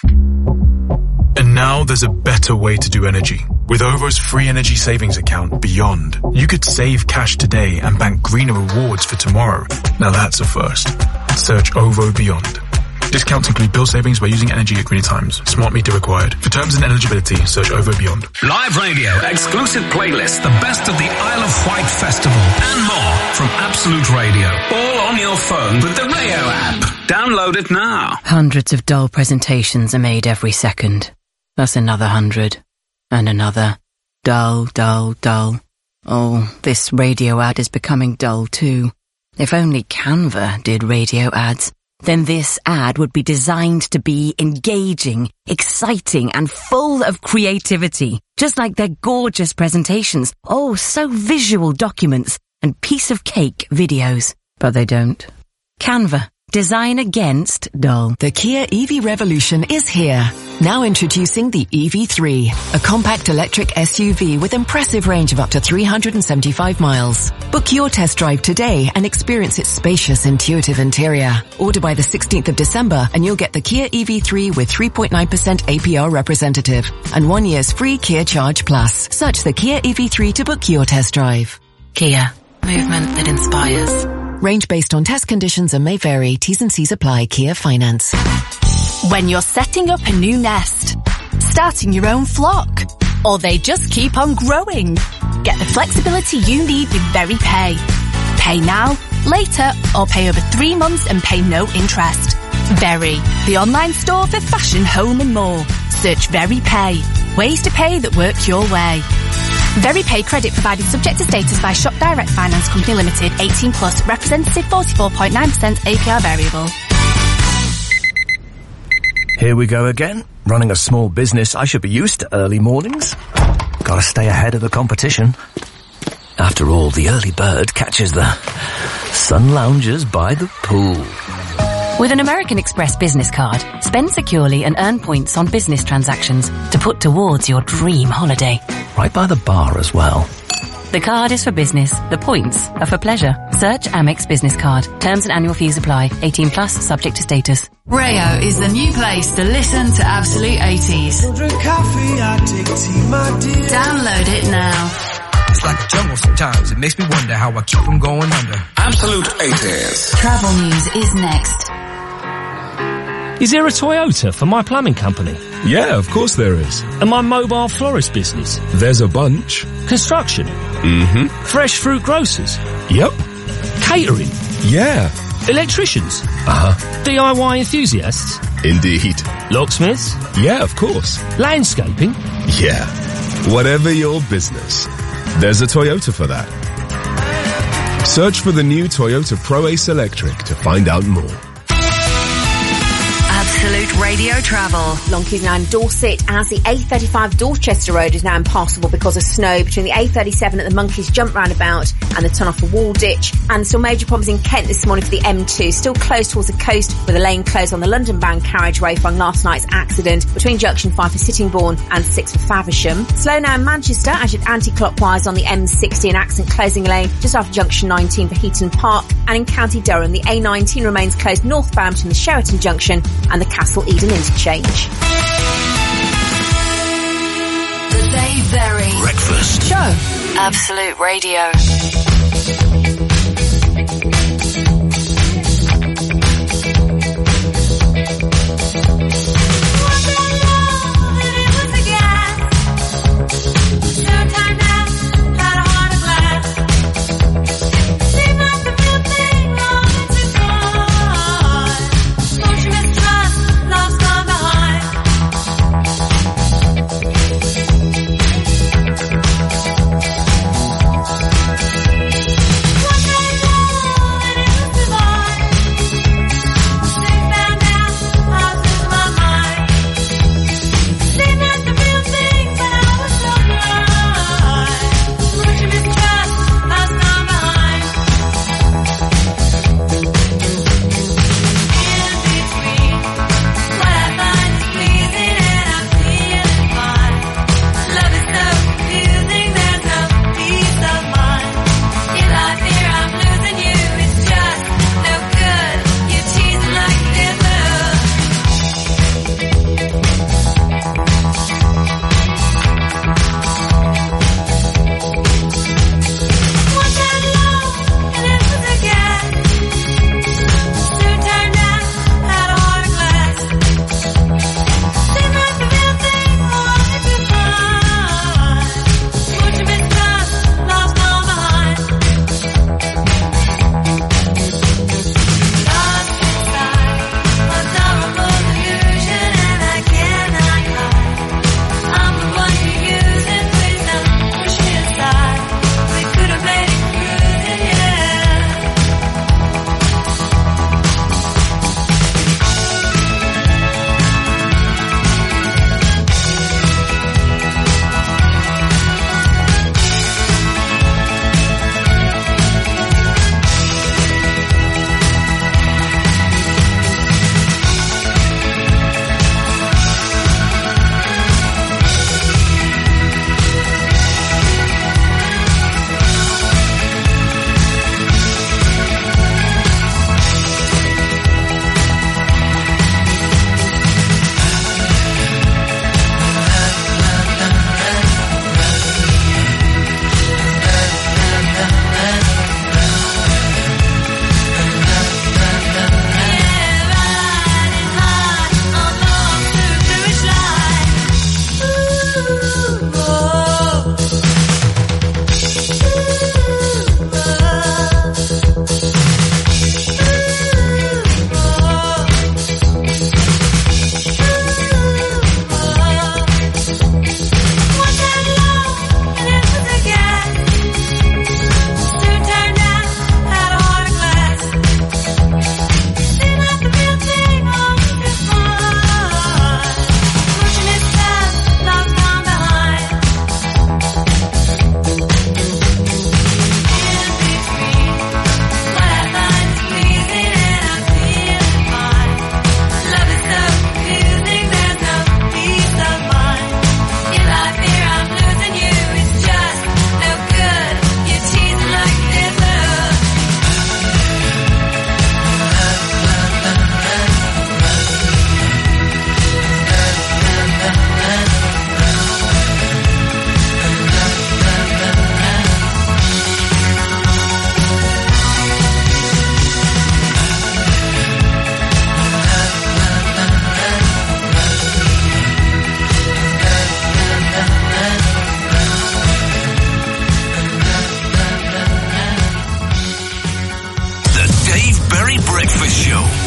[SPEAKER 19] And now there's a better way to do energy. With O V O's free energy savings account, Beyond, you could save cash today and bank greener rewards for tomorrow. Now that's a first. Search O V O Beyond. Discounts include bill savings by using energy at greener times. Smart meter required. For terms and eligibility, search O V O Beyond.
[SPEAKER 13] Live radio, exclusive playlists, the best of the Isle of Wight Festival, and more from Absolute Radio. All on your phone with the Rayo app. Download it now.
[SPEAKER 9] Hundreds of dull presentations are made every second. That's another hundred. And another. Dull, dull, dull. Oh, this radio ad is becoming dull too. If only Canva did radio ads, then this ad would be designed to be engaging, exciting, and full of creativity. Just like their gorgeous presentations. Oh, so visual documents and piece of cake videos. But they don't. Canva. Design against dull.
[SPEAKER 17] The Kia E V revolution is here. Now introducing the E V three, a compact electric S U V with impressive range of up to three hundred seventy-five miles. Book your test drive today and experience its spacious, intuitive interior. Order by the sixteenth of December and you'll get the Kia E V three with three point nine percent A P R representative and one year's free Kia Charge Plus. Search the Kia E V three to book your test drive.
[SPEAKER 9] Kia. Movement that inspires.
[SPEAKER 17] Range based on test conditions and may vary. T's and C's apply. Kia Finance.
[SPEAKER 2] When you're setting up a new nest, starting your own flock, or they just keep on growing, get the flexibility you need with VeryPay. Pay now, later, or pay over three months and pay no interest. Very, the online store for fashion, home and more. Search Very Pay. Ways to pay that work your way. Very Pay credit provided subject to status by Shop Direct Finance Company Limited, eighteen plus, representative forty-four point nine percent A P R variable.
[SPEAKER 4] Here we go again. Running a small business, I should be used to early mornings. Gotta stay ahead of the competition. After all, the early bird catches the sun loungers by the pool.
[SPEAKER 1] With an American Express business card, spend securely and earn points on business transactions to put towards your dream holiday.
[SPEAKER 4] Right by the bar as well.
[SPEAKER 1] The card is for business. The points are for pleasure. Search Amex Business Card. Terms and annual fees apply. eighteen plus, subject to status.
[SPEAKER 11] Rayo is the new place to listen to Absolute eighties.
[SPEAKER 18] Drink coffee, I take tea, my dear.
[SPEAKER 11] Download it now.
[SPEAKER 21] It's like a jungle sometimes. It makes me wonder how I keep them going under.
[SPEAKER 13] Absolute eighties.
[SPEAKER 11] Travel news is next.
[SPEAKER 22] Is there a Toyota for my plumbing company?
[SPEAKER 25] Yeah, of course there is.
[SPEAKER 22] And my mobile florist business?
[SPEAKER 25] There's a bunch.
[SPEAKER 22] Construction?
[SPEAKER 25] Mm-hmm.
[SPEAKER 22] Fresh fruit grocers?
[SPEAKER 25] Yep.
[SPEAKER 22] Catering?
[SPEAKER 25] Yeah.
[SPEAKER 22] Electricians?
[SPEAKER 25] Uh-huh.
[SPEAKER 22] D I Y enthusiasts?
[SPEAKER 25] Indeed.
[SPEAKER 22] Locksmiths?
[SPEAKER 25] Yeah, of course.
[SPEAKER 22] Landscaping?
[SPEAKER 25] Yeah. Whatever your business, there's a Toyota for that. Search for the new Toyota ProAce Electric to find out more.
[SPEAKER 11] Absolute Radio Travel.
[SPEAKER 24] Long queues now in Dorset as the A thirty-five Dorchester Road is now impassable because of snow between the A thirty-seven at the Monkeys Jump Roundabout and the Tunnel for Walditch. And still major problems in Kent this morning for the M two. Still closed towards the coast with a lane closed on the London-bound carriageway following last night's accident between junction five for Sittingbourne and six for Faversham. Slow now in Manchester as you're anti-clockwise on the M sixty, an accident closing lane just after junction nineteen for Heaton Park. And in County Durham, the A nineteen remains closed northbound between the Sheraton Junction and the Castle Eden interchange.
[SPEAKER 11] The Dave Berry
[SPEAKER 13] Breakfast
[SPEAKER 11] Show. Absolute Radio.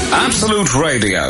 [SPEAKER 13] Absolute Radio.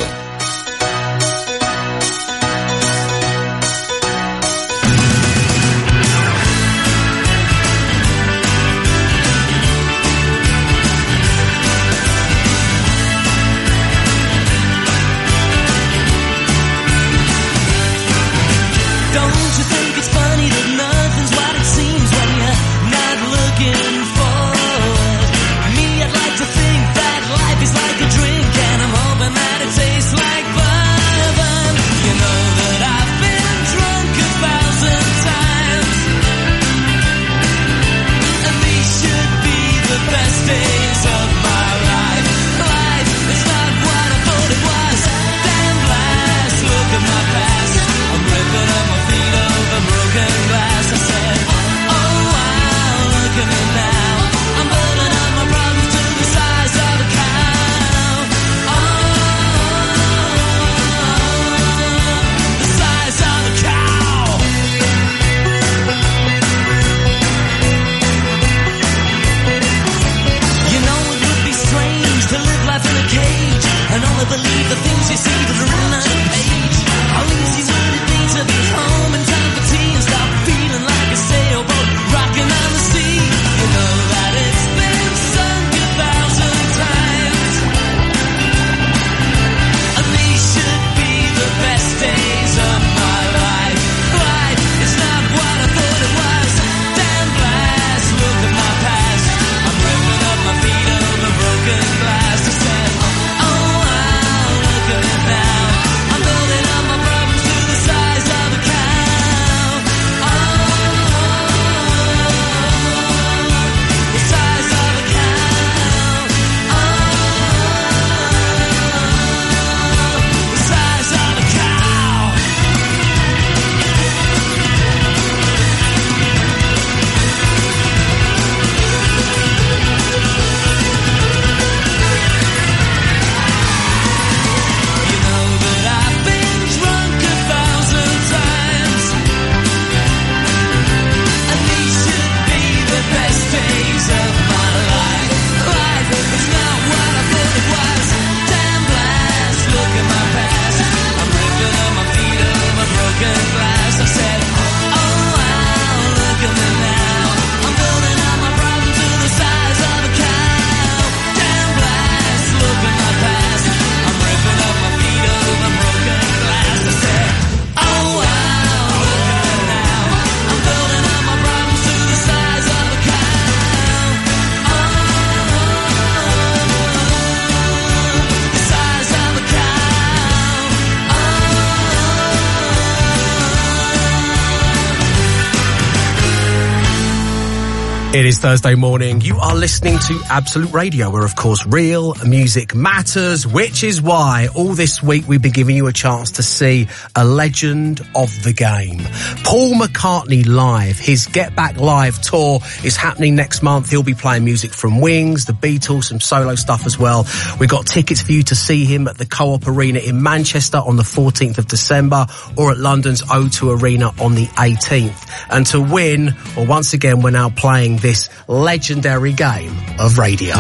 [SPEAKER 12] It is Thursday morning. You are listening to Absolute Radio, where, of course, real music matters, which is why all this week we've been giving you a chance to see a legend of the game. Paul McCartney Live. His Get Back Live tour is happening next month. He'll be playing music from Wings, the Beatles, some solo stuff as well. We've got tickets for you to see him at the Co-op Arena in Manchester on the fourteenth of December, or at London's O two Arena on the eighteenth. And to win, well, once again, we're now playing this legendary game of radio.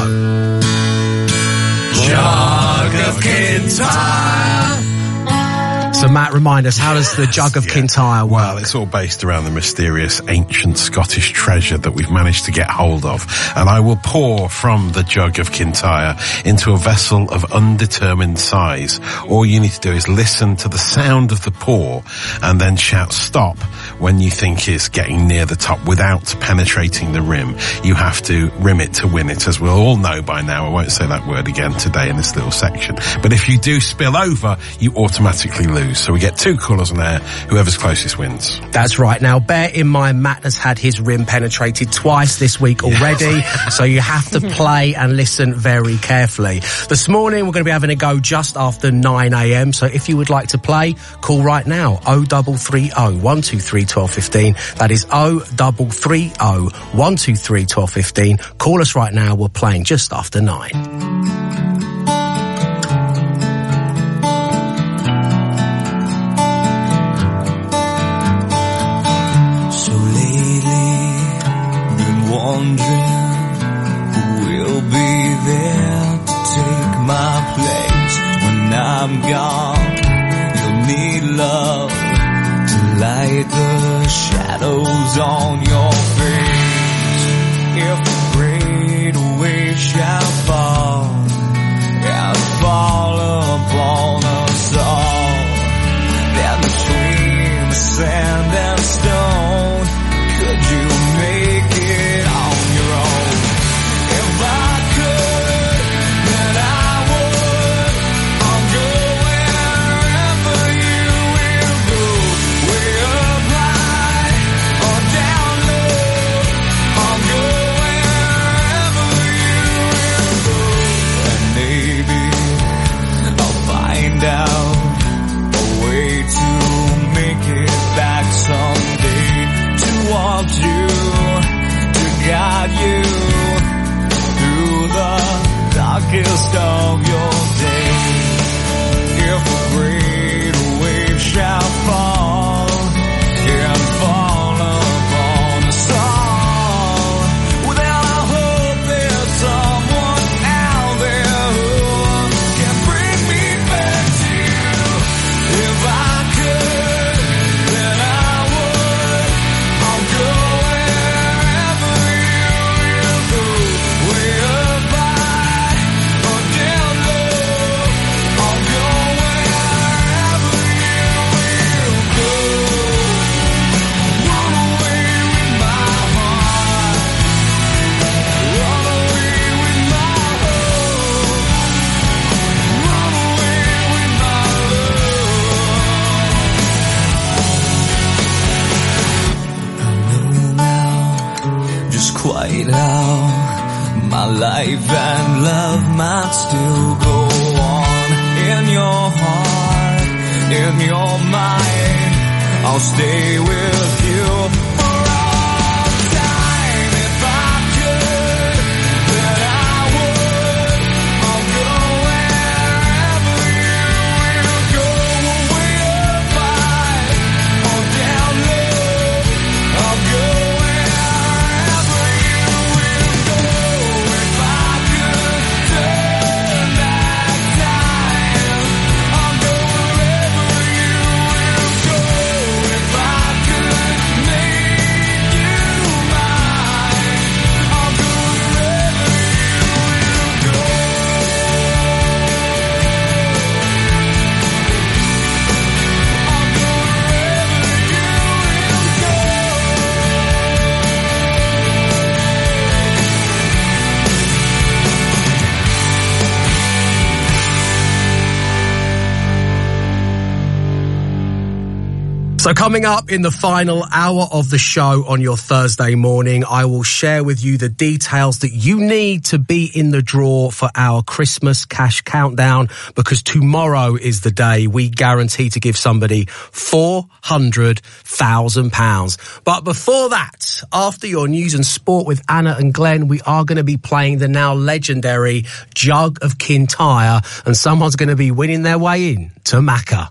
[SPEAKER 18] Jug of Kintyre.
[SPEAKER 12] So Matt, remind us, how does the Jug of yeah. Kintyre work?
[SPEAKER 6] Well, it's all based around the mysterious ancient Scottish treasure that we've managed to get hold of. And I will pour from the Jug of Kintyre into a vessel of undetermined size. All you need to do is listen to the sound of the pour and then shout stop when you think it's getting near the top without penetrating the rim. You have to rim it to win it, as we'll all know by now. I won't say that word again today in this little section. But if you do spill over, you automatically lose. So we get two colours on air. Whoever's closest wins.
[SPEAKER 12] That's right. Now, bear in mind, Matt has had his rim penetrated twice this week already, so you have to play and listen very carefully. This morning, we're going to be having a go just after nine a m, so if you would like to play, call right now, oh double three oh, one two three, twelve fifteen. That is oh double three oh, one two three, twelve fifteen. Call us right now. We're playing just after nine.
[SPEAKER 18] Wondering who will be there to take my place.
[SPEAKER 3] I'm gone, you'll need love to light the shadows on your face. If the great wave shall fall and fall upon us all, then between the sand and stone, could you make it on your own? If I could, then I would. I'll go wherever you will go, way up high or down low. I'll go wherever you will go, and maybe I'll find out a way to make it back someday, towards you, to guide you through the darkest of your days. If a great wave shall fall and fall upon us all, well then I hope there's someone out there who can bring me back to you. If I could, then I would. I'll go wherever you will go, way up high or down low. I'll go wherever you will go. Run away with my heart, run away with my hope, run away with my love. Just quite how my life and love might still go on. In your heart, in your mind, I'll stay with you for all time. If I could, then I would. I'll go wherever you will go, way up high or down low. I'll go wherever you will go. If I could turn back time, I'll go wherever you will go. If I could make you mine, I'll go wherever you will go. I'll go
[SPEAKER 12] So coming up in the final hour of the show on your Thursday morning, I will share with you the details that you need to be in the draw for our Christmas cash countdown, because tomorrow is the day we guarantee to give somebody four hundred thousand pounds. But before that, after your news and sport with Anna and Glenn, we are going to be playing the now legendary Jug of Kintyre, and someone's going to be winning their way in to Macca.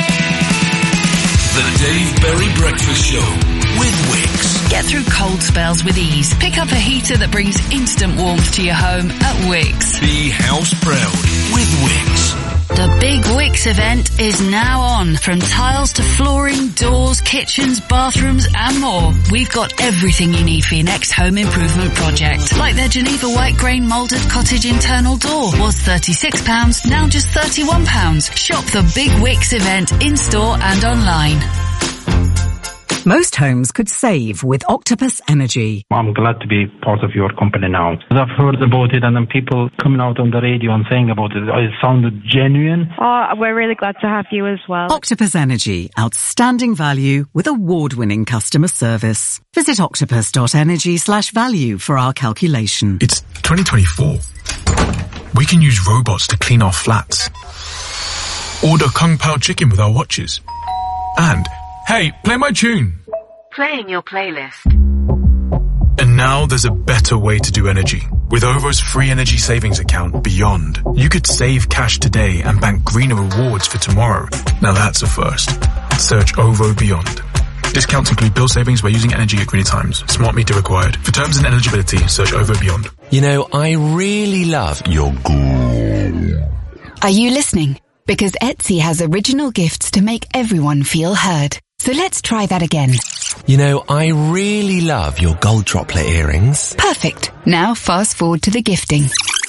[SPEAKER 13] The Dave Berry Breakfast Show with Wix.
[SPEAKER 11] Get through cold spells with ease. Pick up a heater that brings instant warmth to your home at Wix.
[SPEAKER 13] Be house proud with Wix.
[SPEAKER 11] The big Wix event is now on. From tiles to flooring, doors, kitchens, bathrooms and more. We've got everything you need for your next home improvement project. Like their Geneva white grain moulded cottage internal door. Was thirty-six pounds, now just thirty-one pounds. Shop the big Wix event in store and online.
[SPEAKER 10] Most homes could save with Octopus Energy.
[SPEAKER 14] I'm glad to be part of your company now. I've heard about it and then people coming out on the radio and saying about it. It sounded genuine.
[SPEAKER 16] Oh, we're really glad to have you as well.
[SPEAKER 10] Octopus Energy. Outstanding value with award-winning customer service. Visit octopus.energy slash value for our calculation.
[SPEAKER 19] It's twenty twenty-four. We can use robots to clean our flats. Order Kung Pao chicken with our watches. And hey, play my tune.
[SPEAKER 16] Playing your playlist.
[SPEAKER 19] And now there's a better way to do energy. With O V O's free energy savings account, Beyond, you could save cash today and bank greener rewards for tomorrow. Now that's a first. Search O V O Beyond. Discounts include bill savings by using energy at greener times. Smart meter required. For terms and eligibility, search O V O Beyond.
[SPEAKER 23] You know, I really love your...
[SPEAKER 26] Are you listening?
[SPEAKER 5] Because Etsy has original gifts to make everyone feel heard. So let's try that again.
[SPEAKER 7] You know, I really love your gold droplet earrings.
[SPEAKER 5] Perfect. Now fast forward to the gifting.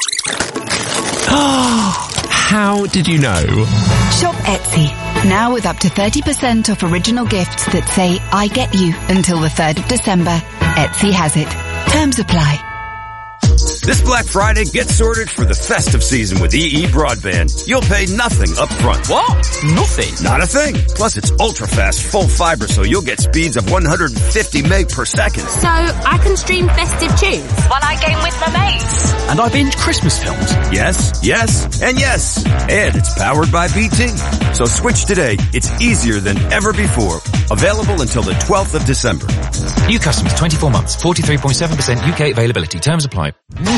[SPEAKER 7] Oh, how did you know?
[SPEAKER 5] Shop Etsy. Now with up to thirty percent off original gifts that say, I get you, until the third of December. Etsy has it. Terms apply.
[SPEAKER 8] This Black Friday, get sorted for the festive season with E E Broadband. You'll pay nothing up front.
[SPEAKER 22] What? Nothing?
[SPEAKER 8] Not a thing. Plus, it's ultra-fast, full fiber, so you'll get speeds of one hundred fifty meg per second.
[SPEAKER 15] So, I can stream festive tunes while I game with my mates.
[SPEAKER 22] And I binge Christmas films.
[SPEAKER 8] Yes, yes, and yes. And it's powered by B T. So switch today. It's easier than ever before. Available until the twelfth of December.
[SPEAKER 22] New customers, twenty-four months, forty-three point seven percent U K availability. Terms apply.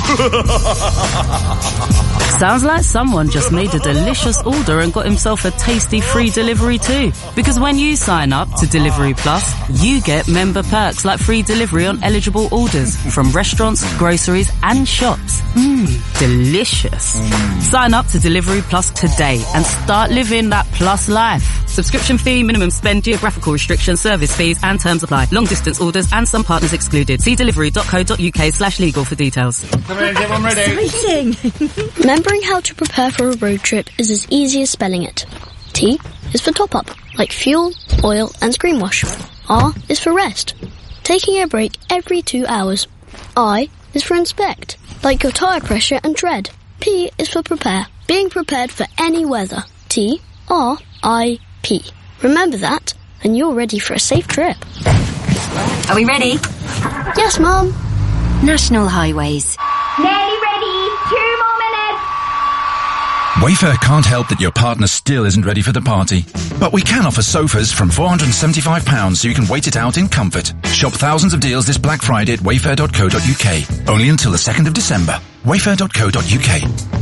[SPEAKER 23] Sounds like someone just made a delicious order and got himself a tasty free delivery too. Because when you sign up to Delivery Plus, you get member perks like free delivery on eligible orders from restaurants, groceries and shops. Mmm, delicious. Mm. Sign up to Delivery Plus today and start living that plus life. Subscription fee, minimum spend, geographical restrictions, service fees and terms apply. Long distance orders and some partners excluded. See delivery.co.uk slash legal for details.
[SPEAKER 26] Come in, everyone ready?
[SPEAKER 27] Exciting! Remembering how to prepare for a road trip is as easy as spelling it. T is for top up, like fuel, oil and screen wash. R is for rest, taking a break every two hours. I is for inspect, like your tyre pressure and tread. P is for prepare, being prepared for any weather. T, R, I, P. Remember that, and you're ready for a safe trip.
[SPEAKER 24] Are we ready?
[SPEAKER 27] Yes, Mum.
[SPEAKER 24] National Highways.
[SPEAKER 28] Nearly ready. Two more minutes.
[SPEAKER 29] Wayfair can't help that your partner still isn't ready for the party. But we can offer sofas from four hundred seventy-five pounds so you can wait it out in comfort. Shop thousands of deals this Black Friday at wayfair dot co dot uk. Only until the second of December. wayfair dot co dot uk.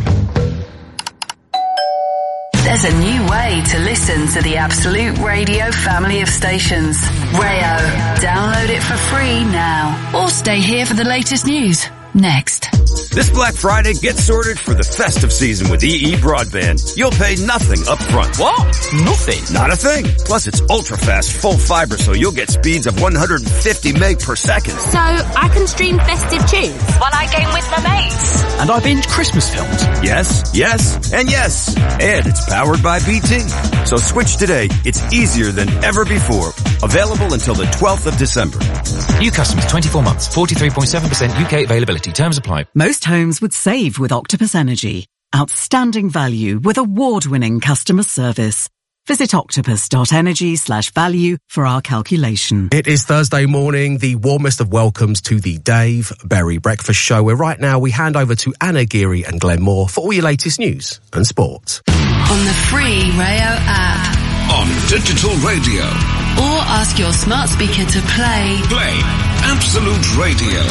[SPEAKER 11] There's a new way to listen to the Absolute Radio family of stations. Rayo. Download it for free now. Or stay here for the latest news. Next.
[SPEAKER 8] This Black Friday, get sorted for the festive season with E E Broadband. You'll pay nothing up front.
[SPEAKER 22] What? Nothing?
[SPEAKER 8] Not a thing. Plus, it's ultra-fast, full fiber, so you'll get speeds of one hundred fifty meg per second.
[SPEAKER 15] So, I can stream festive tunes while I game with my mates.
[SPEAKER 22] And I binge Christmas films.
[SPEAKER 8] Yes, yes, and yes. And it's powered by B T. So switch today. It's easier than ever before. Available until the twelfth of December.
[SPEAKER 22] New customers, twenty-four months, forty-three point seven percent U K availability. Terms apply.
[SPEAKER 10] Most homes would save with Octopus Energy. Outstanding value with award-winning customer service. Visit octopus.energy slash value for our calculation.
[SPEAKER 12] It is Thursday morning, the warmest of welcomes to the Dave Berry Breakfast Show, where right now we hand over to Anna Geary and Glenn Moore for all your latest news and sport.
[SPEAKER 11] On the free Rayo app.
[SPEAKER 13] On digital radio.
[SPEAKER 11] Or ask your smart speaker to play.
[SPEAKER 13] Play Absolute Radio.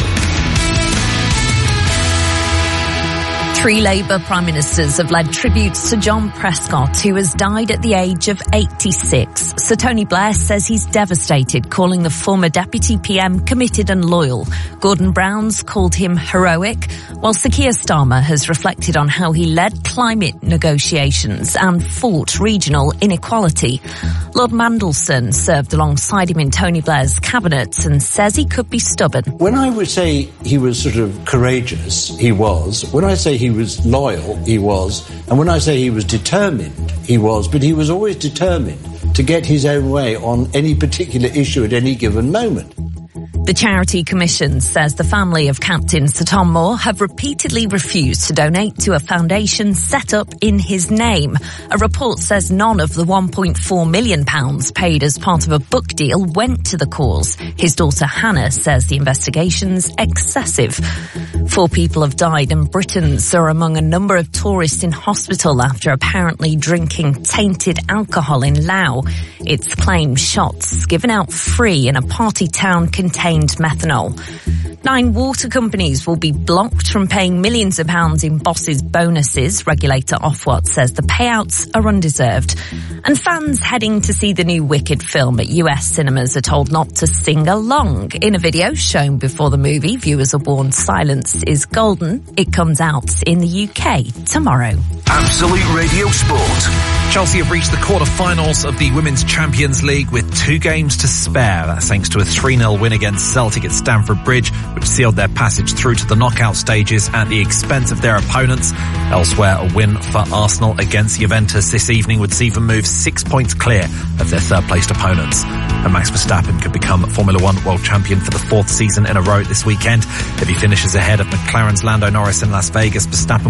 [SPEAKER 1] Three Labour Prime Ministers have led tributes to John Prescott, who has died at the age of eighty-six. Sir Tony Blair says he's devastated, calling the former Deputy P M committed and loyal. Gordon Brown's called him heroic, while Sir Keir Starmer has reflected on how he led climate negotiations and fought regional inequality. Lord Mandelson served alongside him in Tony Blair's cabinet and says he could be stubborn.
[SPEAKER 30] When I would say he was sort of courageous, he was. When I say he was loyal, he was. And when I say he was determined, he was. But he was always determined to get his own way on any particular issue at any given moment.
[SPEAKER 1] The Charity Commission says the family of Captain Sir Tom Moore have repeatedly refused to donate to a foundation set up in his name. A report says none of the one point four million pounds paid as part of a book deal went to the cause. His daughter Hannah says the investigation's excessive. Four people have died and Britons are among a number of tourists in hospital after apparently drinking tainted alcohol in Laos. It's claimed shots given out free in a party town contained methanol. Nine water companies will be blocked from paying millions of pounds in bosses' bonuses. Regulator Ofwat says the payouts are undeserved. And fans heading to see the new Wicked film at U S cinemas are told not to sing along. In a video shown before the movie, viewers are warned silence Glass is golden. It comes out in the U K tomorrow.
[SPEAKER 13] Absolute Radio Sport.
[SPEAKER 2] Chelsea have reached the quarter-finals of the Women's Champions League with two games to spare. That's thanks to a three nil win against Celtic at Stamford Bridge, which sealed their passage through to the knockout stages at the expense of their opponents. Elsewhere, a win for Arsenal against Juventus this evening would see them move six points clear of their third-placed opponents. And Max Verstappen could become Formula One world champion for the fourth season in a row this weekend. If he finishes ahead of McLaren's Lando Norris in Las Vegas, Verstappen